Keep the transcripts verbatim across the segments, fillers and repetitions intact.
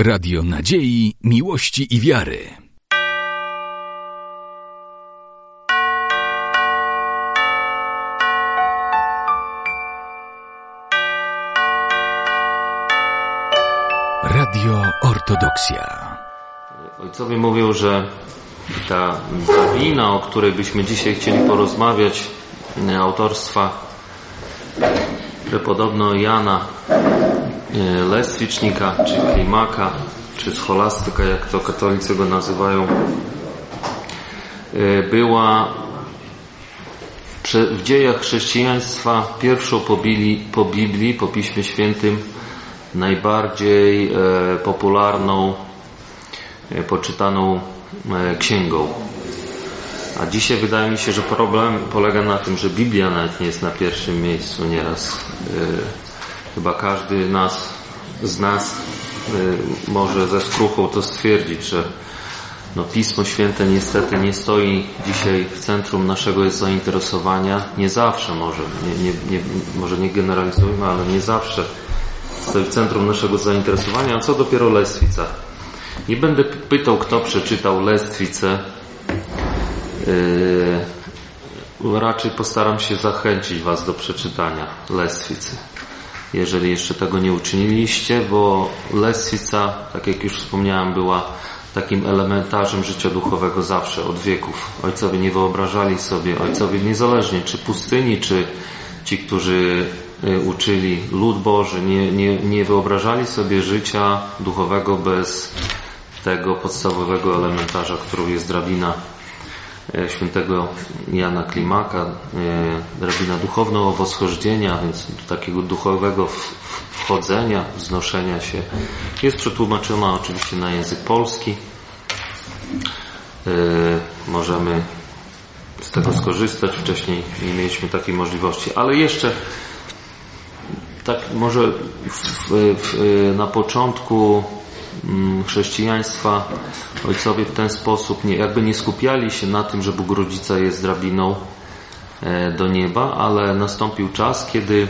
Radio Nadziei, Miłości i Wiary. Radio Ortodoksja. Ojcowie mówią, że ta drabina, o której byśmy dzisiaj chcieli porozmawiać, autorstwa prepodobno Jana Lestwicznika, czy Klimaka, czy scholastyka, jak to katolicy go nazywają, była w dziejach chrześcijaństwa pierwszą po Biblii, po, Biblii, po Piśmie Świętym najbardziej popularną, poczytaną księgą. A dzisiaj wydaje mi się, że problem polega na tym, że Biblia nawet nie jest na pierwszym miejscu nieraz. Chyba każdy nas, z nas może ze skruchą to stwierdzić, że no, Pismo Święte niestety nie stoi dzisiaj w centrum naszego zainteresowania. Nie zawsze może, nie, nie, nie, może nie generalizujmy, ale nie zawsze stoi w centrum naszego zainteresowania, a co dopiero Lestwica. Nie będę pytał, kto przeczytał Lestwicę. Yy, raczej postaram się zachęcić Was do przeczytania Lestwicy, jeżeli jeszcze tego nie uczyniliście, bo Lestwica, tak jak już wspomniałem, była takim elementarzem życia duchowego zawsze, od wieków. Ojcowie nie wyobrażali sobie, ojcowie niezależnie czy pustyni, czy ci, którzy uczyli lud Boży, nie, nie, nie wyobrażali sobie życia duchowego bez tego podstawowego elementarza, którą jest drabina świętego Jana Klimaka, drabina duchowno-owoschodzenia, więc takiego duchowego wchodzenia, wznoszenia się. Jest przetłumaczona oczywiście na język polski. Możemy z tego skorzystać. Wcześniej nie mieliśmy takiej możliwości. Ale jeszcze tak może w, w, na początku chrześcijaństwa ojcowie w ten sposób nie, jakby nie skupiali się na tym, że Bóg Rodzica jest drabiną do nieba, ale nastąpił czas, kiedy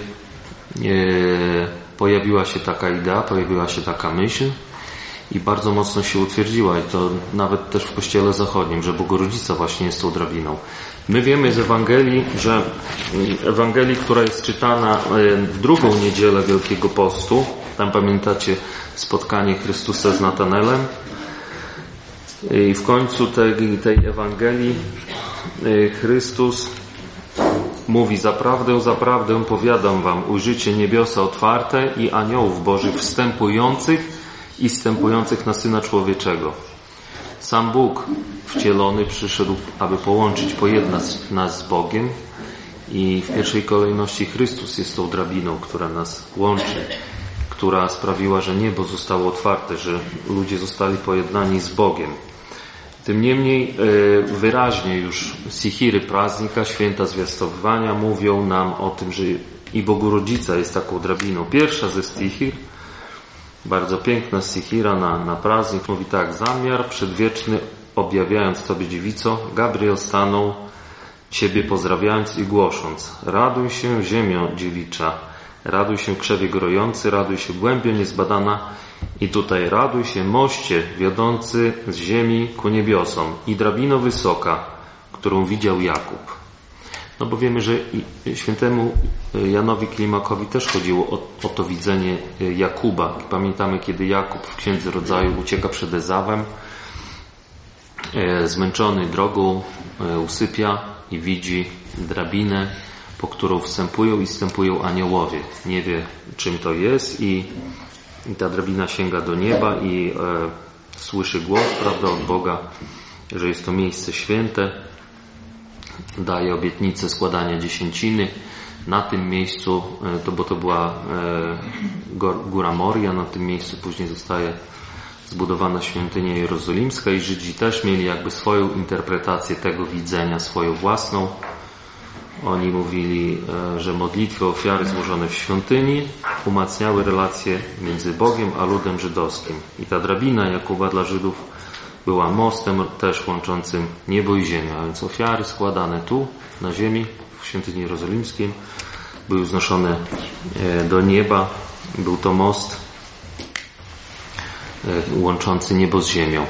pojawiła się taka idea, pojawiła się taka myśl i bardzo mocno się utwierdziła, i to nawet też w Kościele Zachodnim, że Bóg Rodzica właśnie jest tą drabiną. My wiemy z Ewangelii, że Ewangelii, która jest czytana w drugą niedzielę Wielkiego Postu, tam pamiętacie spotkanie Chrystusa z Natanelem, i w końcu tej, tej Ewangelii Chrystus mówi: zaprawdę, zaprawdę powiadam wam, ujrzycie niebiosa otwarte i aniołów Bożych wstępujących i zstępujących na Syna Człowieczego. Sam Bóg wcielony przyszedł, aby połączyć, pojednać nas z Bogiem, i w pierwszej kolejności Chrystus jest tą drabiną, która nas łączy, która sprawiła, że niebo zostało otwarte, że ludzie zostali pojednani z Bogiem. Tym niemniej wyraźnie już Sichiry Praznika, święta zwiastowywania, mówią nam o tym, że i Bogu Rodzica jest taką drabiną. Pierwsza ze Sichir, bardzo piękna Sichira na, na Praznik, mówi tak: zamiar przedwieczny objawiając Tobie, dziewico, Gabriel stanął Ciebie pozdrawiając i głosząc: raduj się, ziemio dziewicza, raduj się, krzewie grojący, raduj się, głębio niezbadana. I tutaj raduj się, moście wiodący z ziemi ku niebiosom i drabino wysoka, którą widział Jakub. No bo wiemy, że świętemu Janowi Klimakowi też chodziło o, o to widzenie Jakuba. Pamiętamy, kiedy Jakub w Księdze Rodzaju ucieka przed Ezawem, zmęczony drogą, usypia i widzi drabinę, po którą wstępują i zstępują aniołowie. Nie wie, czym to jest, i, i ta drabina sięga do nieba i e, słyszy głos, prawda, od Boga, że jest to miejsce święte. Daje obietnicę składania dziesięciny na tym miejscu, e, to, bo to była e, Góra Moria, na tym miejscu później zostaje zbudowana świątynia jerozolimska, i Żydzi też mieli jakby swoją interpretację tego widzenia, swoją własną. Oni mówili, że modlitwy, ofiary złożone w świątyni umacniały relacje między Bogiem a ludem żydowskim. I ta drabina Jakuba dla Żydów była mostem też łączącym niebo i ziemię. A więc ofiary składane tu, na ziemi, w świątyni jerozolimskiej, były wznoszone do nieba. Był to most łączący niebo z ziemią.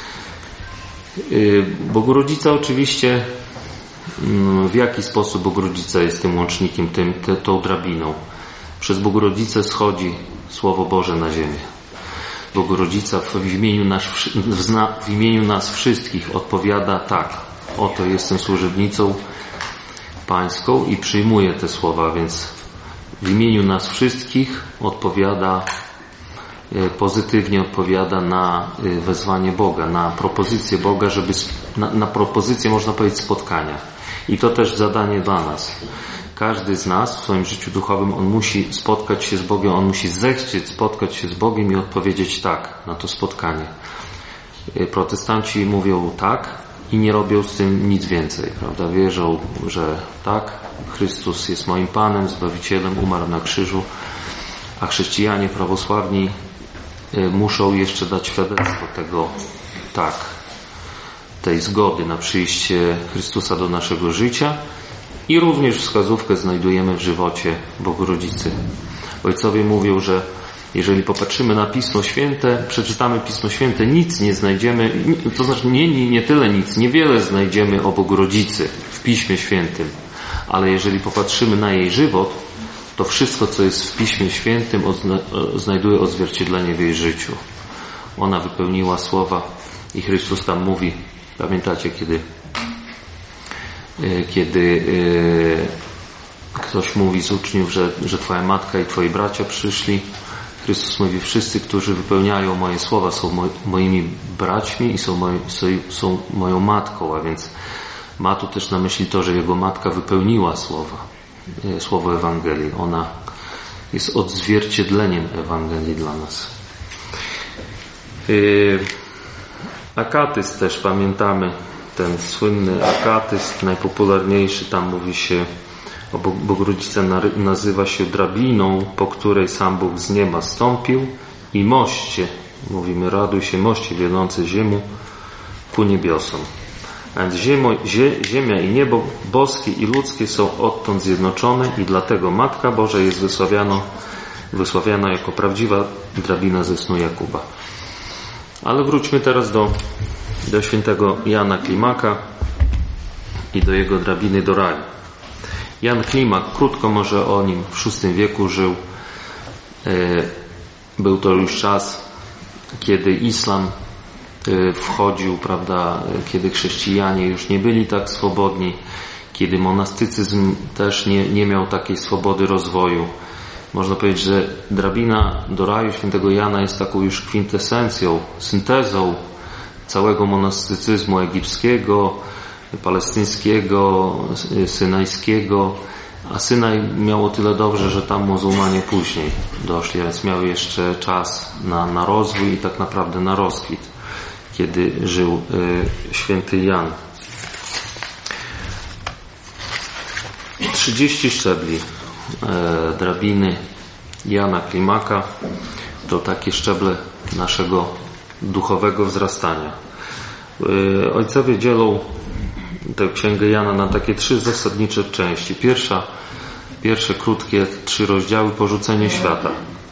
Bogu Rodzica oczywiście, w jaki sposób Bóg Rodzica jest tym łącznikiem, tym, te, tą drabiną? Przez Bogu Rodzica schodzi Słowo Boże na ziemię. Bogu Rodzica w imieniu, nas, w imieniu nas wszystkich odpowiada tak, oto jestem służebnicą Pańską i przyjmuję te słowa, więc w imieniu nas wszystkich odpowiada, pozytywnie odpowiada na wezwanie Boga, na propozycję Boga, żeby, na, na propozycję, można powiedzieć, spotkania. I to też zadanie dla nas. Każdy z nas w swoim życiu duchowym, on musi spotkać się z Bogiem, on musi zechcieć spotkać się z Bogiem i odpowiedzieć tak na to spotkanie. Protestanci mówią tak i nie robią z tym nic więcej, prawda? Wierzą, że tak, Chrystus jest moim Panem, Zbawicielem, umarł na krzyżu, a chrześcijanie prawosławni muszą jeszcze dać świadectwo tego tak, tej zgody na przyjście Chrystusa do naszego życia. I również wskazówkę znajdujemy w żywocie Bogu Rodzicy. Ojcowie mówią, że jeżeli popatrzymy na Pismo Święte, przeczytamy Pismo Święte, nic nie znajdziemy, to znaczy nie, nie, nie tyle nic, niewiele znajdziemy o Bogu Rodzicy w Piśmie Świętym, ale jeżeli popatrzymy na jej żywot, to wszystko, co jest w Piśmie Świętym, znajduje odzwierciedlenie w jej życiu. Ona wypełniła słowa i Chrystus tam mówi, pamiętacie, kiedy kiedy ktoś mówi z uczniów, że, że Twoja matka i Twoi bracia przyszli, Chrystus mówi, wszyscy, którzy wypełniają moje słowa, są moimi braćmi i są, moj, są moją matką, a więc ma tu też na myśli to, że jego matka wypełniła słowa, słowo Ewangelii. Ona jest odzwierciedleniem Ewangelii dla nas. Akatyzm też pamiętamy, ten słynny akatyzm, najpopularniejszy, tam mówi się o Bogu Rodzica, nazywa się drabiną, po której sam Bóg z nieba stąpił i moście, mówimy, raduj się moście wiodące ziemię ku niebiosom. A więc ziemo, zie, ziemia i niebo boskie i ludzkie są odtąd zjednoczone i dlatego Matka Boża jest wysławiana, wysławiana jako prawdziwa drabina ze snu Jakuba. Ale wróćmy teraz do do świętego Jana Klimaka i do jego drabiny do raju. Jan Klimak, krótko może o nim, w szóstym wieku żył. Był to już czas, kiedy islam wchodził, prawda, kiedy chrześcijanie już nie byli tak swobodni, kiedy monastycyzm też nie, nie miał takiej swobody rozwoju. Można powiedzieć, że drabina do raju świętego Jana jest taką już kwintesencją, syntezą całego monastycyzmu egipskiego, palestyńskiego, synajskiego, a Synaj miało tyle dobrze, że tam muzułmanie później doszli, więc miał jeszcze czas na, na rozwój i tak naprawdę na rozkwit, kiedy żył y, święty Jan. trzydzieści szczebli y, drabiny Jana Klimaka to takie szczeble naszego duchowego wzrastania. Ojcowie dzielą tę księgę Jana na takie trzy zasadnicze części. Pierwsza, pierwsze krótkie trzy rozdziały, porzucenie świata.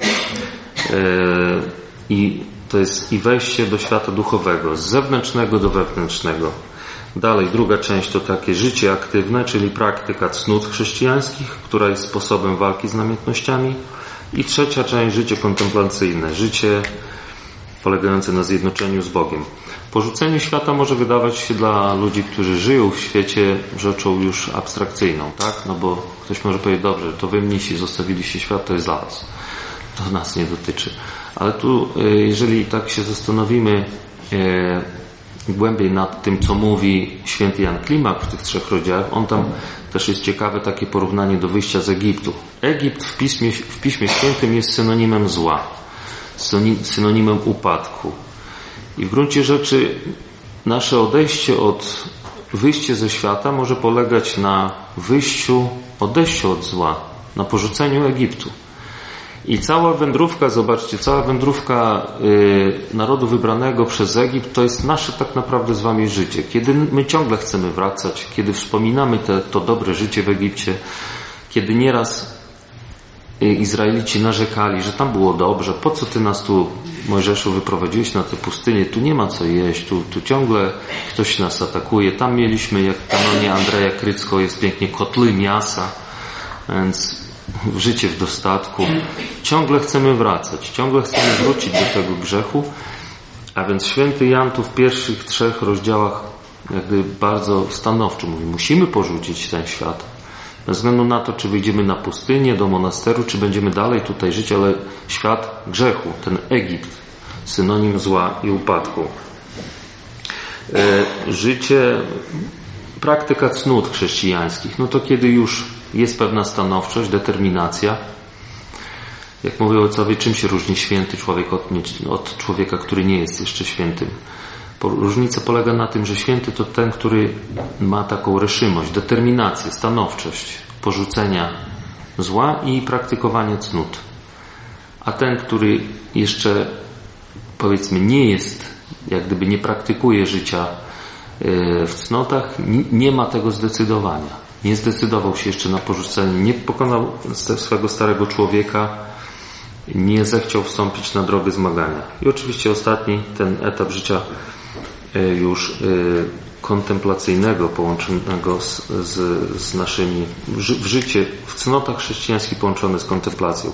I to jest i wejście do świata duchowego, z zewnętrznego do wewnętrznego. Dalej druga część to takie życie aktywne, czyli praktyka cnót chrześcijańskich, która jest sposobem walki z namiętnościami. I trzecia część, życie kontemplacyjne, życie polegające na zjednoczeniu z Bogiem. Porzucenie świata może wydawać się dla ludzi, którzy żyją w świecie, rzeczą już abstrakcyjną, tak? No bo ktoś może powiedzieć, dobrze, to wy mnisi zostawiliście świat, to jest dla was. To nas nie dotyczy. Ale tu, jeżeli tak się zastanowimy głębiej nad tym, co mówi święty Jan Klimak w tych trzech rozdziałach, on tam też jest ciekawe takie porównanie do wyjścia z Egiptu. Egipt w Piśmie, w Piśmie Świętym jest synonimem zła, synonimem upadku. I w gruncie rzeczy nasze odejście od wyjście ze świata może polegać na wyjściu, odejściu od zła, na porzuceniu Egiptu. I cała wędrówka, zobaczcie, cała wędrówka y, narodu wybranego przez Egipt to jest nasze tak naprawdę z wami życie. Kiedy my ciągle chcemy wracać, kiedy wspominamy te, to dobre życie w Egipcie, kiedy nieraz Izraelici narzekali, że tam było dobrze, po co ty nas tu, Mojżeszu, wyprowadziłeś na tę pustynię, tu nie ma co jeść, tu, tu ciągle ktoś nas atakuje, tam mieliśmy, jak w kanonie Andrzeja Krycko jest pięknie, kotly mięsa, więc życie w dostatku. Ciągle chcemy wracać, ciągle chcemy wrócić do tego grzechu, a więc święty Jan tu w pierwszych trzech rozdziałach jakby bardzo stanowczo mówi, musimy porzucić ten świat. Bez względu na to, czy wyjdziemy na pustynię, do monasteru, czy będziemy dalej tutaj żyć, ale świat grzechu, ten Egipt, synonim zła i upadku. E, życie, praktyka cnót chrześcijańskich, no to kiedy już jest pewna stanowczość, determinacja. Jak mówią ojcowie, czym się różni święty człowiek od, od człowieka, który nie jest jeszcze świętym? Różnica polega na tym, że święty to ten, który ma taką reszymość, determinację, stanowczość porzucenia zła i praktykowania cnót. A ten, który jeszcze, powiedzmy, nie jest, jak gdyby nie praktykuje życia w cnotach, nie ma tego zdecydowania. Nie zdecydował się jeszcze na porzucenie, nie pokonał swego starego człowieka, nie zechciał wstąpić na drogę zmagania. I oczywiście ostatni, ten etap życia już kontemplacyjnego, połączonego z, z, z naszymi, w życie, w cnotach chrześcijańskich połączone z kontemplacją.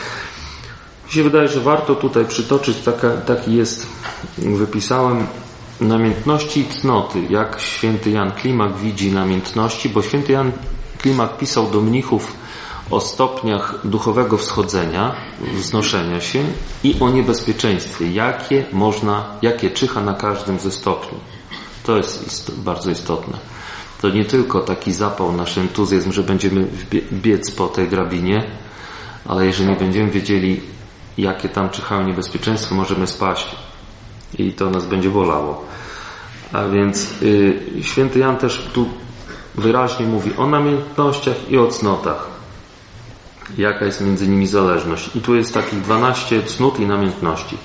Mi się wydaje, że warto tutaj przytoczyć, taka, taki jest, wypisałem, namiętności i cnoty, jak święty Jan Klimak widzi namiętności, bo święty Jan Klimak pisał do mnichów o stopniach duchowego wschodzenia, wznoszenia się i o niebezpieczeństwie, jakie można, jakie czyha na każdym ze stopni. To jest ist- bardzo istotne. To nie tylko taki zapał, nasz entuzjazm, że będziemy biec po tej drabinie, ale jeżeli nie będziemy wiedzieli, jakie tam czyhają niebezpieczeństwo, możemy spaść i to nas będzie bolało. A więc yy, święty Jan też tu wyraźnie mówi o namiętnościach i o cnotach. Jaka jest między nimi zależność. I tu jest takich dwanaście cnót i namiętności.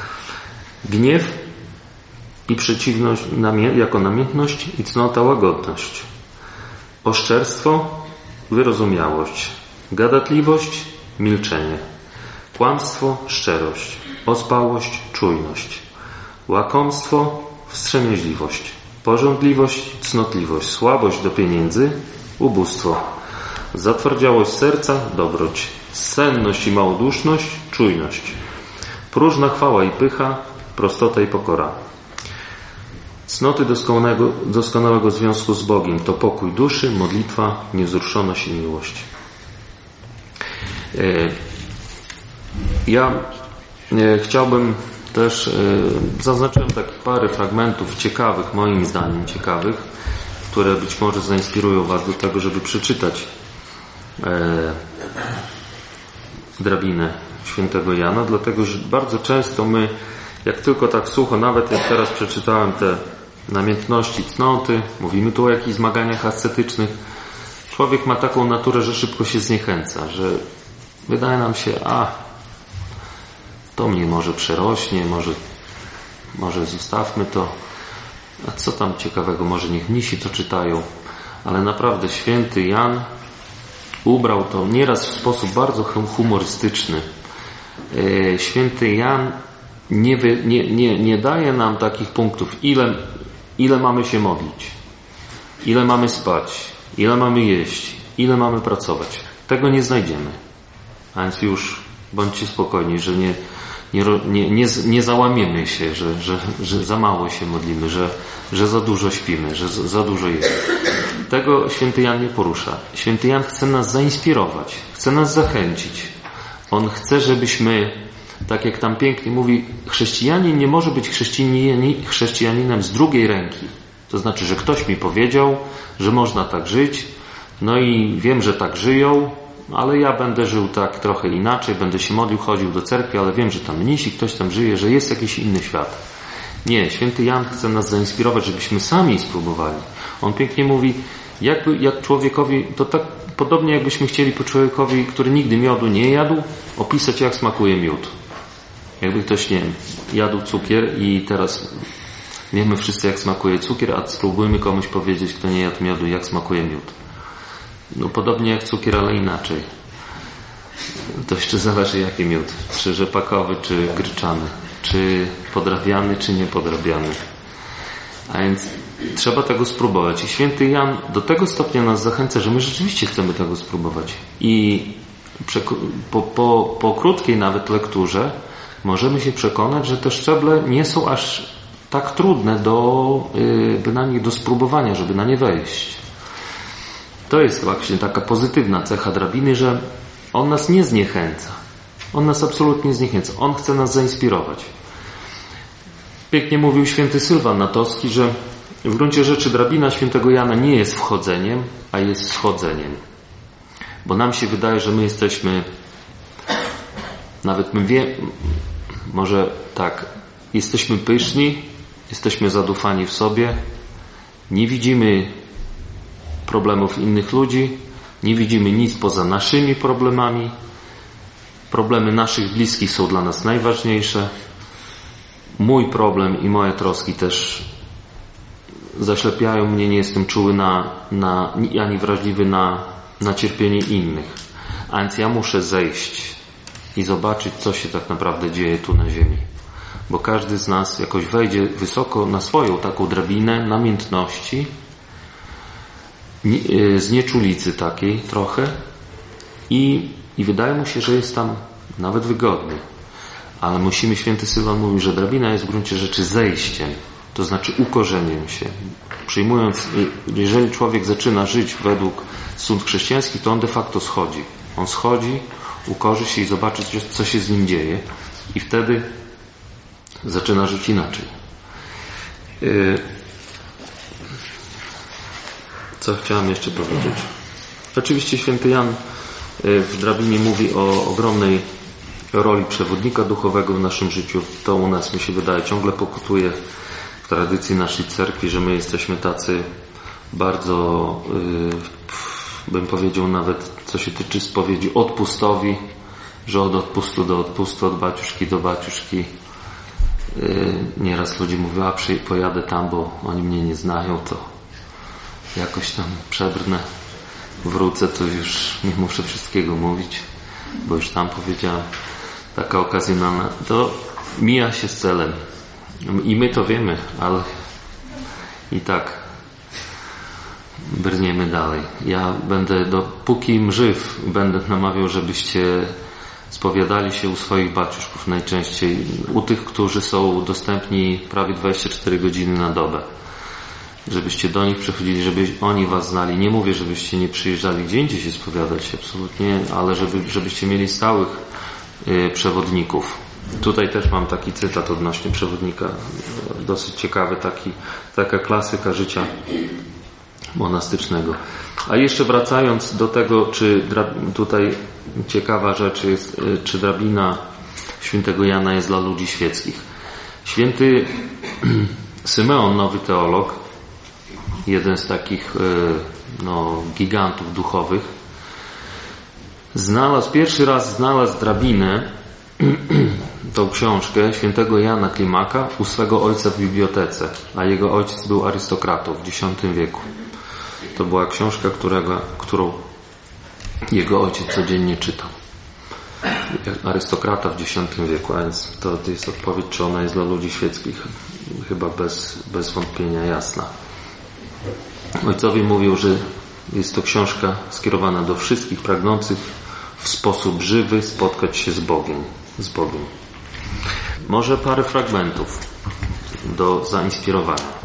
Gniew i przeciwność jako namiętność i cnota łagodność. Oszczerstwo, wyrozumiałość. Gadatliwość, milczenie. Kłamstwo, szczerość. Ospałość, czujność. Łakomstwo, wstrzemięźliwość. Pożądliwość, cnotliwość. Słabość do pieniędzy, ubóstwo. Zatwardziałość serca, dobroć. Senność i małoduszność, czujność. Próżna chwała i pycha, prostota i pokora. Cnoty doskonałego, doskonałego związku z Bogiem to pokój duszy, modlitwa, niewzruszoność i miłość. Ja chciałbym też, zaznaczyłem takie parę fragmentów ciekawych, moim zdaniem ciekawych, które być może zainspirują Was do tego, żeby przeczytać drabinę świętego Jana, dlatego że bardzo często my, jak tylko tak sucho, nawet jak teraz przeczytałem te namiętności, cnoty, mówimy tu o jakichś zmaganiach ascetycznych, człowiek ma taką naturę, że szybko się zniechęca, że wydaje nam się, a to mnie może przerośnie, może, może zostawmy to, a co tam ciekawego, może niech mnisi to czytają, ale naprawdę święty Jan ubrał to nieraz w sposób bardzo humorystyczny. Święty Jan nie, wy, nie, nie, nie daje nam takich punktów, ile, ile mamy się modlić, ile mamy spać, ile mamy jeść, ile mamy pracować. Tego nie znajdziemy. A więc już bądźcie spokojni, że nie, nie, nie, nie, nie załamiemy się, że, że, że za mało się modlimy, że, że za dużo śpimy, że za, za dużo jest. Tego święty Jan nie porusza. Święty Jan chce nas zainspirować, chce nas zachęcić. On chce, żebyśmy, tak jak tam pięknie mówi, chrześcijanin nie może być chrześcijaninem z drugiej ręki. To znaczy, że ktoś mi powiedział, że można tak żyć, no i wiem, że tak żyją, ale ja będę żył tak trochę inaczej, będę się modlił, chodził do cerkwi, ale wiem, że tam mnisi, ktoś tam żyje, że jest jakiś inny świat. Nie, święty Jan chce nas zainspirować, żebyśmy sami spróbowali. On pięknie mówi, jakby, jak człowiekowi, to tak podobnie jakbyśmy chcieli po człowiekowi, który nigdy miodu nie jadł, opisać, jak smakuje miód. Jakby ktoś, nie wiem, jadł cukier i teraz wiemy wszyscy, jak smakuje cukier, a spróbujmy komuś powiedzieć, kto nie jadł miodu, jak smakuje miód. No podobnie jak cukier, ale inaczej. To jeszcze zależy jaki miód. Czy rzepakowy, czy gryczany. Czy podrabiany, czy niepodrabiany. A więc trzeba tego spróbować. I święty Jan do tego stopnia nas zachęca, że my rzeczywiście chcemy tego spróbować. I po, po, po krótkiej nawet lekturze możemy się przekonać, że te szczeble nie są aż tak trudne do, by na nich do spróbowania, żeby na nie wejść. To jest właśnie taka pozytywna cecha drabiny, że on nas nie zniechęca. On nas absolutnie zniechęca. On chce nas zainspirować. Pięknie mówił święty Sylwan Natowski, że w gruncie rzeczy drabina świętego Jana nie jest wchodzeniem, a jest schodzeniem. Bo nam się wydaje, że my jesteśmy, nawet my wiemy, może tak, jesteśmy pyszni, jesteśmy zadufani w sobie, nie widzimy problemów innych ludzi, nie widzimy nic poza naszymi problemami, problemy naszych bliskich są dla nas najważniejsze, mój problem i moje troski też zaślepiają mnie, nie jestem czuły na, na, ani wrażliwy na, na cierpienie innych. A więc ja muszę zejść i zobaczyć, co się tak naprawdę dzieje tu na ziemi. Bo każdy z nas jakoś wejdzie wysoko na swoją taką drabinę namiętności, znieczulicy takiej trochę i, i wydaje mu się, że jest tam nawet wygodny. Ale musimy, święty Sylwan mówił, że drabina jest w gruncie rzeczy zejściem, to znaczy ukorzeniem się. Przyjmując, jeżeli człowiek zaczyna żyć według cnót chrześcijańskich, to on de facto schodzi. On schodzi, ukorzy się i zobaczy, co się z nim dzieje i wtedy zaczyna żyć inaczej. Co chciałem jeszcze powiedzieć? Oczywiście święty Jan w drabinie mówi o ogromnej roli przewodnika duchowego w naszym życiu. To u nas, mi się wydaje, ciągle pokutuje w tradycji naszej cerkwi, że my jesteśmy tacy bardzo, yy, bym powiedział nawet, co się tyczy spowiedzi, odpustowi, że od odpustu do odpustu, od baciuszki do baciuszki. Yy, nieraz ludzie mówią, a przy, pojadę tam, bo oni mnie nie znają, to jakoś tam przebrnę, wrócę, to już nie muszę wszystkiego mówić, bo już tam powiedziałem. Taka okazjonalna, to mija się z celem. I my to wiemy, ale i tak brniemy dalej. Ja będę, dopóki żyw, będę namawiał, żebyście spowiadali się u swoich baciuszków najczęściej, u tych, którzy są dostępni prawie dwadzieścia cztery godziny na dobę. Żebyście do nich przychodzili, żeby oni was znali. Nie mówię, żebyście nie przyjeżdżali gdzie indziej się spowiadać, absolutnie, ale żeby, żebyście mieli stałych y, przewodników. Tutaj też mam taki cytat odnośnie przewodnika, dosyć ciekawy, taki, taka klasyka życia monastycznego. A jeszcze wracając do tego, czy tutaj ciekawa rzecz jest, czy drabina świętego Jana jest dla ludzi świeckich. Święty Symeon, nowy teolog, jeden z takich no, gigantów duchowych, znalazł, pierwszy raz znalazł drabinę, tą książkę świętego Jana Klimaka u swego ojca w bibliotece, a jego ojciec był arystokratą w dziesiątym wieku. To była książka, którego, którą jego ojciec codziennie czytał. Arystokrata w dziesiątym wieku, a więc to, to jest odpowiedź, czy ona jest dla ludzi świeckich, chyba bez, bez wątpienia jasna. Ojcowie mówią, że jest to książka skierowana do wszystkich pragnących w sposób żywy spotkać się z Bogiem. Z Bogiem. Może parę fragmentów do zainspirowania.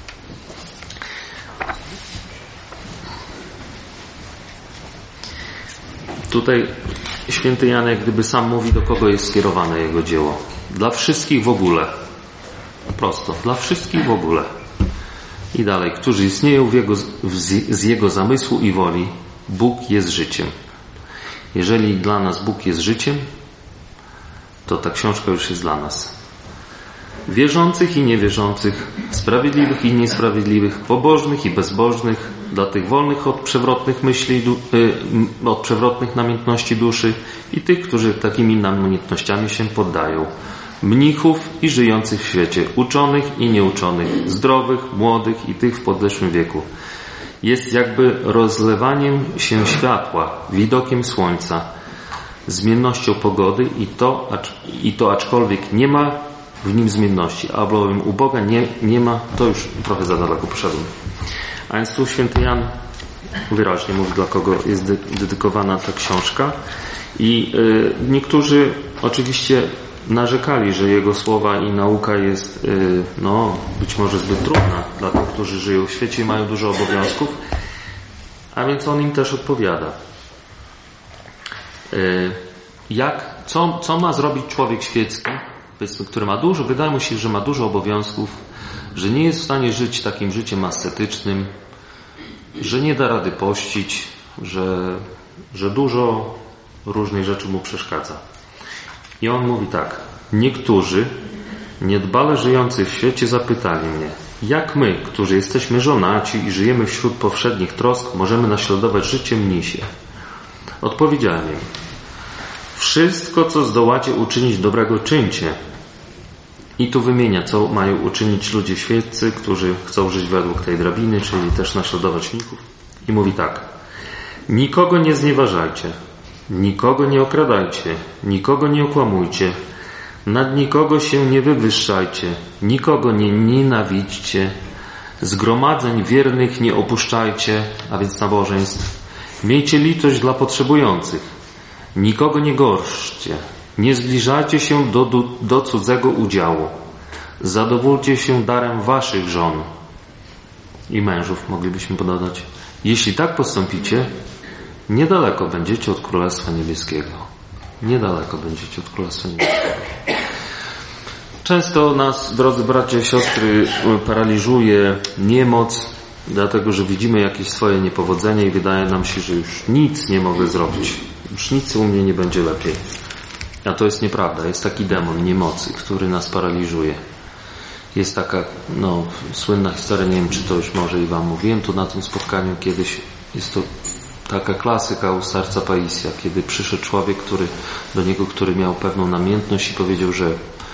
Tutaj święty Jan jak gdyby sam mówi, do kogo jest skierowane jego dzieło. Dla wszystkich w ogóle. Prosto. Dla wszystkich w ogóle. I dalej. Którzy istnieją w jego, w, z jego zamysłu i woli. Bóg jest życiem. Jeżeli dla nas Bóg jest życiem, to ta książka już jest dla nas. Wierzących i niewierzących, sprawiedliwych i niesprawiedliwych, pobożnych i bezbożnych, dla tych wolnych od przewrotnych myśli, od przewrotnych namiętności duszy i tych, którzy takimi namiętnościami się poddają. Mnichów i żyjących w świecie, uczonych i nieuczonych, zdrowych, młodych i tych w podeszłym wieku. Jest jakby rozlewaniem się światła, widokiem słońca, zmiennością pogody i to, acz, i to aczkolwiek nie ma w nim zmienności, albowiem u Boga nie, nie ma, to już trochę za daleko poszedłem. A więc tu święty Jan wyraźnie mówi, dla kogo jest de- dedykowana ta książka. I y, niektórzy oczywiście narzekali, że jego słowa i nauka jest y, no, być może zbyt trudna dla tych, którzy żyją w świecie i mają dużo obowiązków, a więc on im też odpowiada. Y, jak, co, co ma zrobić człowiek świecki, który ma dużo, wydaje mu się, że ma dużo obowiązków, że nie jest w stanie żyć takim życiem ascetycznym, że nie da rady pościć, że, że dużo różnych rzeczy mu przeszkadza. I on mówi tak: niektórzy niedbale żyjący w świecie zapytali mnie, jak my, którzy jesteśmy żonaci i żyjemy wśród powszednich trosk, możemy naśladować życie mnisie? Odpowiedziałem im: wszystko, co zdołacie uczynić dobrego, czyńcie. I tu wymienia, co mają uczynić ludzie świeccy, którzy chcą żyć według tej drabiny, czyli też naśladować mnichów. I mówi tak: nikogo nie znieważajcie, nikogo nie okradajcie, nikogo nie okłamujcie, nad nikogo się nie wywyższajcie, nikogo nie nienawidźcie, zgromadzeń wiernych nie opuszczajcie, a więc nabożeństw. Miejcie litość dla potrzebujących, nikogo nie gorszcie, nie zbliżajcie się do, do, do cudzego udziału, zadowólcie się darem waszych żon i mężów, moglibyśmy podać. Jeśli tak postąpicie, niedaleko będziecie od Królestwa Niebieskiego. Niedaleko będziecie od Królestwa Niebieskiego. Często nas, drodzy bracia i siostry, paraliżuje niemoc, dlatego że widzimy jakieś swoje niepowodzenia i wydaje nam się, że już nic nie mogę zrobić. Już nic u mnie nie będzie lepiej. A to jest nieprawda. Jest taki demon niemocy, który nas paraliżuje. Jest taka, no, słynna historia, nie wiem, czy to już może i wam mówiłem tu na tym spotkaniu kiedyś. Jest to taka klasyka u starca Paisja, kiedy przyszedł człowiek, który do niego, który miał pewną namiętność i powiedział, że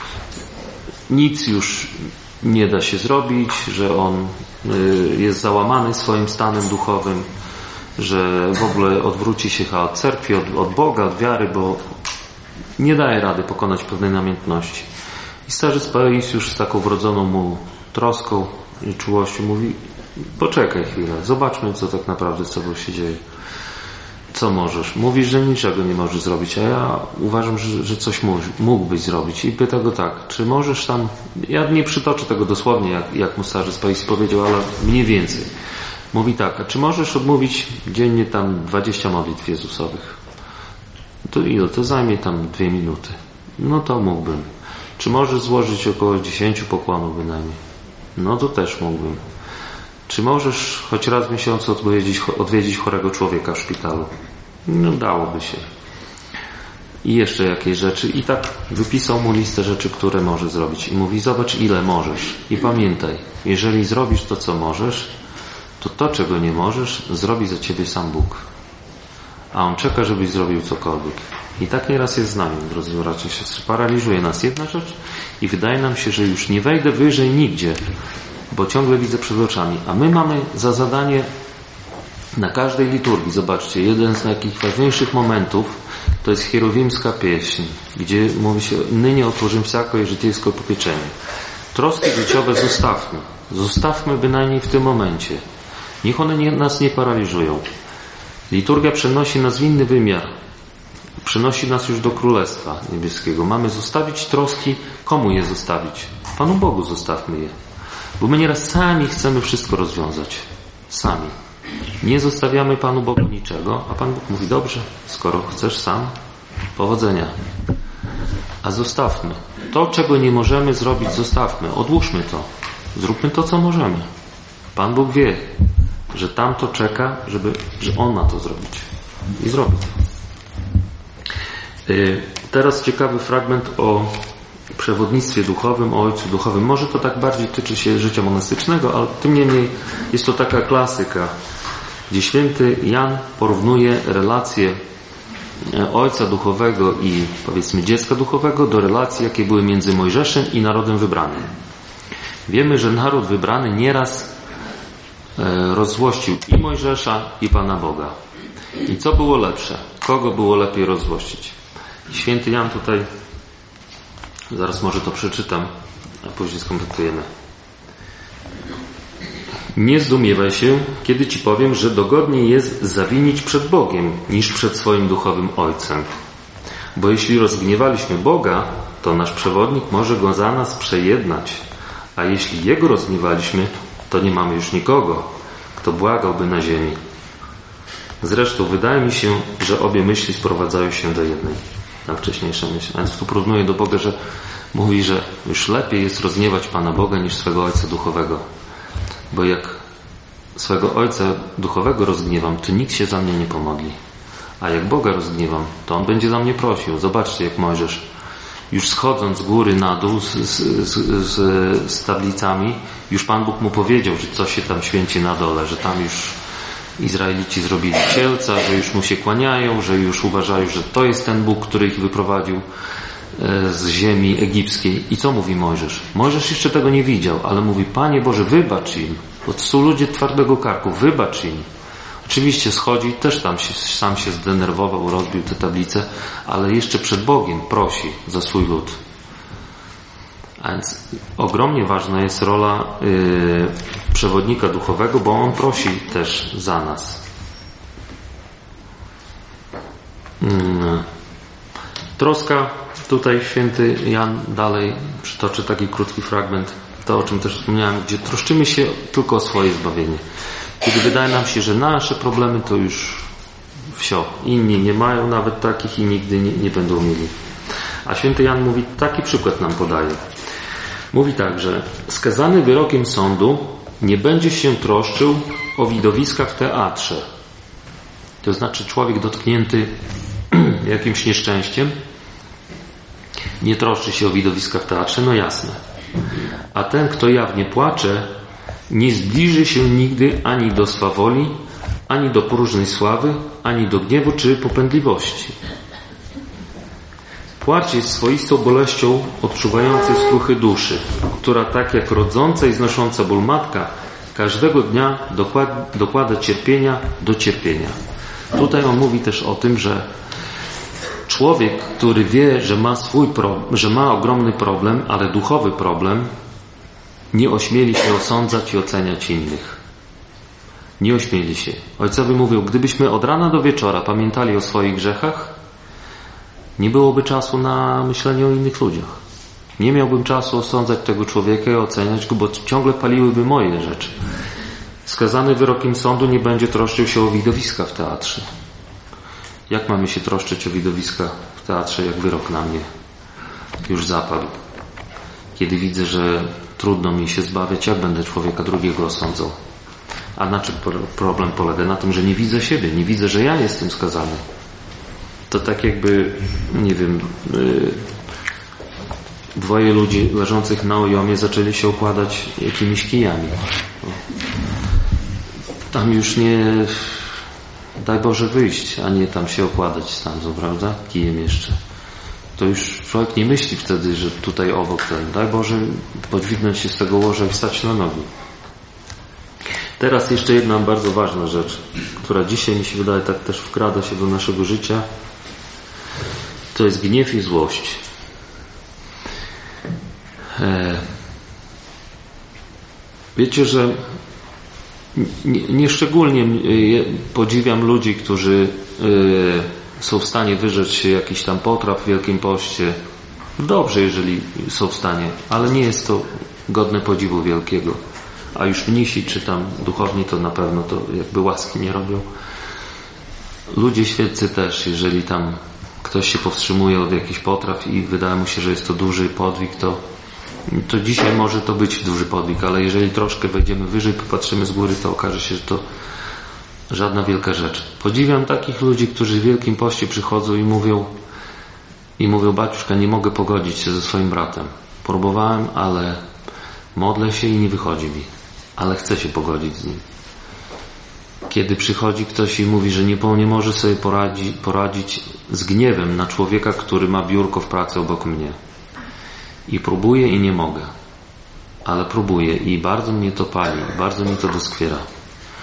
nic już nie da się zrobić, że on y, jest załamany swoim stanem duchowym, że w ogóle odwróci się od cerkwi, od, od Boga, od wiary, bo nie daje rady pokonać pewnej namiętności. I starzec Paisiusz już z taką wrodzoną mu troską i czułością mówi: poczekaj chwilę, zobaczmy, co tak naprawdę z tobą się dzieje. Co możesz? Mówisz, że niczego nie możesz zrobić, a ja uważam, że, że coś mógłbyś zrobić. I pyta go tak: czy możesz tam, ja nie przytoczę tego dosłownie, jak, jak mu starzec Paisiusz powiedział, ale mniej więcej. Mówi tak: a czy możesz odmówić dziennie tam dwadzieścia modlitw Jezusowych? To ile? To zajmie tam dwie minuty. No to mógłbym. Czy możesz złożyć około dziesięciu pokłonów bynajmniej? No to też mógłbym. Czy możesz choć raz w miesiącu odwiedzić, odwiedzić chorego człowieka w szpitalu? No dałoby się. I jeszcze jakieś rzeczy. I tak wypisał mu listę rzeczy, które może zrobić. I mówi: zobacz, ile możesz. I pamiętaj, jeżeli zrobisz to, co możesz, to to, czego nie możesz, zrobi za ciebie sam Bóg. A On czeka, żebyś zrobił cokolwiek. I tak nieraz jest z nami, drodzy bracia i siostry. Paraliżuje nas jedna rzecz i wydaje nam się, że już nie wejdę wyżej nigdzie, bo ciągle widzę przed oczami. A my mamy za zadanie na każdej liturgii, zobaczcie, jeden z takich ważniejszych momentów to jest chierowimska pieśń, gdzie mówi się: nynie otworzymy wszelkie życiejskie popieczenie. Troski życiowe zostawmy. Zostawmy bynajmniej w tym momencie. Niech one nie, nas nie paraliżują. Liturgia przenosi nas w inny wymiar. Przenosi nas już do Królestwa Niebieskiego. Mamy zostawić troski. Komu je zostawić? Panu Bogu zostawmy je. Bo my nieraz sami chcemy wszystko rozwiązać. Sami. Nie zostawiamy Panu Bogu niczego, a Pan Bóg mówi: dobrze, skoro chcesz sam, powodzenia. A zostawmy. To, czego nie możemy zrobić, zostawmy. Odłóżmy to. Zróbmy to, co możemy. Pan Bóg wie, że tamto czeka, żeby, że On ma to zrobić. I zrobi to. Yy, teraz ciekawy fragment o przewodnictwie duchowym, o Ojcu Duchowym. Może to tak bardziej tyczy się życia monastycznego, ale tym niemniej jest to taka klasyka, gdzie święty Jan porównuje relacje Ojca Duchowego i, powiedzmy, dziecka duchowego do relacji, jakie były między Mojżeszem i narodem wybranym. Wiemy, że naród wybrany nieraz rozzłościł i Mojżesza, i Pana Boga. I co było lepsze? Kogo było lepiej rozzłościć? Święty Jan tutaj, zaraz może to przeczytam, a później skompletujemy. Nie zdumiewaj się, kiedy ci powiem, że dogodniej jest zawinić przed Bogiem, niż przed swoim duchowym Ojcem. Bo jeśli rozgniewaliśmy Boga, to nasz przewodnik może go za nas przejednać. A jeśli Jego rozgniewaliśmy, to nie mamy już nikogo, kto błagałby na ziemi. Zresztą wydaje mi się, że obie myśli sprowadzają się do jednej. Ta wcześniejsza myśl. A więc tu porównuje do Boga, że mówi, że już lepiej jest rozgniewać Pana Boga niż swego Ojca Duchowego. Bo jak swego Ojca Duchowego rozgniewam, to nikt się za mnie nie pomodli. A jak Boga rozgniewam, to On będzie za mnie prosił. Zobaczcie, jak Mojżesz, już schodząc z góry na dół z, z, z, z tablicami, już Pan Bóg mu powiedział, że coś się tam święci na dole, że tam już Izraelici zrobili cielca, że już mu się kłaniają, że już uważają, że to jest ten Bóg, który ich wyprowadził z ziemi egipskiej. I co mówi Mojżesz? Mojżesz jeszcze tego nie widział, ale mówi: Panie Boże, wybacz im, bo to są ludzie twardego karku, wybacz im. Oczywiście schodzi, też tam się, sam się zdenerwował, rozbił te tablice, ale jeszcze przed Bogiem prosi za swój lud. A więc ogromnie ważna jest rola yy, przewodnika duchowego, bo on prosi też za nas. Yy. Troska, tutaj święty Jan dalej przytoczy taki krótki fragment, to o czym też wspomniałem, gdzie troszczymy się tylko o swoje zbawienie. Kiedy wydaje nam się, że nasze problemy to już wsio, inni nie mają nawet takich i nigdy nie, nie będą mieli. A święty Jan mówi, taki przykład nam podaje. Mówi tak, że skazany wyrokiem sądu nie będzie się troszczył o widowiska w teatrze. To znaczy człowiek dotknięty jakimś nieszczęściem nie troszczy się o widowiska w teatrze, no jasne. A ten, kto jawnie płacze, nie zbliży się nigdy ani do swawoli, ani do próżnej sławy, ani do gniewu czy popędliwości. Płacz jest swoistą boleścią odczuwającej skruchy duszy, która tak jak rodząca i znosząca ból matka każdego dnia dokłada, dokłada cierpienia do cierpienia. Tutaj on mówi też o tym, że człowiek, który wie, że ma swój problem, że ma ogromny problem, ale duchowy problem, nie ośmieli się osądzać i oceniać innych. Nie ośmieli się. Ojcowie mówią, gdybyśmy od rana do wieczora pamiętali o swoich grzechach, nie byłoby czasu na myślenie o innych ludziach. Nie miałbym czasu osądzać tego człowieka i oceniać go, bo ciągle paliłyby moje rzeczy. Skazany wyrokiem sądu nie będzie troszczył się o widowiska w teatrze. Jak mamy się troszczyć o widowiska w teatrze, jak wyrok na mnie już zapadł? Kiedy widzę, że trudno mi się zbawiać, jak będę człowieka drugiego osądzał? A na czym problem polega? Na tym, że nie widzę siebie, nie widzę, że ja jestem skazany. To tak jakby, nie wiem, yy, dwoje ludzi leżących na ojomie zaczęli się układać jakimiś kijami. No. Tam już nie, daj Boże wyjść, a nie tam się okładać tam, prawda? Kijem jeszcze. To już człowiek nie myśli wtedy, że tutaj obok ten, daj Boże podźwignąć się z tego łoża i wstać na nogi. Teraz jeszcze jedna bardzo ważna rzecz, która dzisiaj mi się wydaje tak też wkrada się do naszego życia. To jest gniew i złość. Wiecie, że nieszczególnie podziwiam ludzi, którzy są w stanie wyrzec się jakichś tam potraw w Wielkim Poście. Dobrze, jeżeli są w stanie, ale nie jest to godne podziwu wielkiego. A już mnisi czy tam duchowni to na pewno to jakby łaski nie robią. Ludzie świeccy też, jeżeli tam ktoś się powstrzymuje od jakichś potraw i wydaje mu się, że jest to duży podwig, to, to dzisiaj może to być duży podwig, ale jeżeli troszkę wejdziemy wyżej, popatrzymy z góry, to okaże się, że to żadna wielka rzecz. Podziwiam takich ludzi, którzy w Wielkim Poście przychodzą i mówią i mówią, baciuszka, nie mogę pogodzić się ze swoim bratem. Próbowałem, ale modlę się i nie wychodzi mi, ale chcę się pogodzić z nim. Kiedy przychodzi ktoś i mówi, że nie, nie może sobie poradzi, poradzić z gniewem na człowieka, który ma biurko w pracy obok mnie. I próbuję i nie mogę. Ale próbuję i bardzo mnie to pali, bardzo mnie to doskwiera.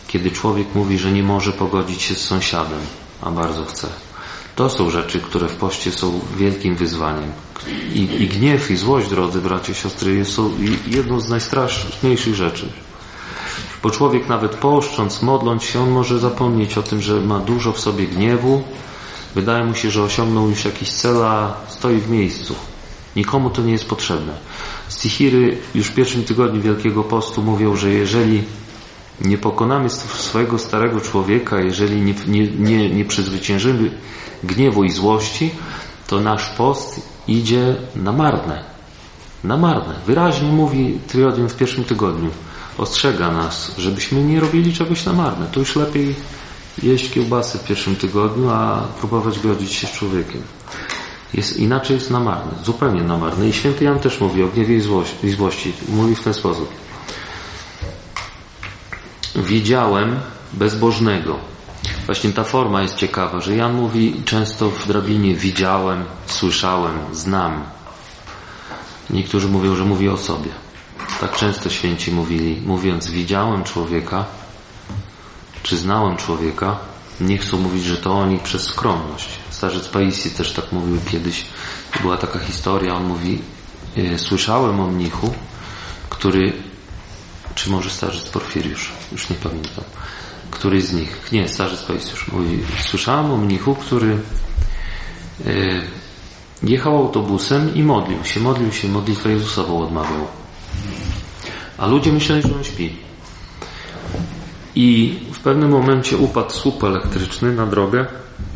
kiedy człowiek mówi, że nie może pogodzić się z sąsiadem, a bardzo chce. To są rzeczy, które w poście są wielkim wyzwaniem. I, i gniew, i złość, drodzy bracia i siostry, są jedną z najstraszniejszych rzeczy. Bo człowiek nawet poszcząc, modląc się, on może zapomnieć o tym, że ma dużo w sobie gniewu. Wydaje mu się, że osiągnął już jakiś cel, a stoi w miejscu. Nikomu to nie jest potrzebne. Stichiry już w pierwszym tygodniu Wielkiego Postu mówią, że jeżeli nie pokonamy swojego starego człowieka, jeżeli nie, nie, nie, nie przezwyciężymy gniewu i złości, to nasz post idzie na marne. Na marne. Wyraźnie mówi Triodion w pierwszym tygodniu. Ostrzega nas, żebyśmy nie robili czegoś na marne. To już lepiej jeść kiełbasy w pierwszym tygodniu, a próbować godzić się z człowiekiem. Jest, inaczej jest na marne. Zupełnie na marne. I święty Jan też mówi o gniewie i złości. I złości. Mówi w ten sposób. Widziałem bezbożnego. Właśnie ta forma jest ciekawa, że Jan mówi często w drabinie widziałem, słyszałem, znam. Niektórzy mówią, że mówi o sobie. Tak często święci mówili, mówiąc widziałem człowieka, czy znałem człowieka, nie chcą mówić, że to oni przez skromność. Starzec Paisji też tak mówił kiedyś. Była taka historia, on mówi, e, słyszałem o mnichu, który, czy może starzec Porfiriusz, już nie pamiętam, który z nich, nie, starzec Paisjusz mówi, słyszałem o mnichu, który e, jechał autobusem i modlił się, modlił się, modlitwę Jezusową odmawiał. A ludzie myśleli, że on śpi. I w pewnym momencie upadł słup elektryczny na drogę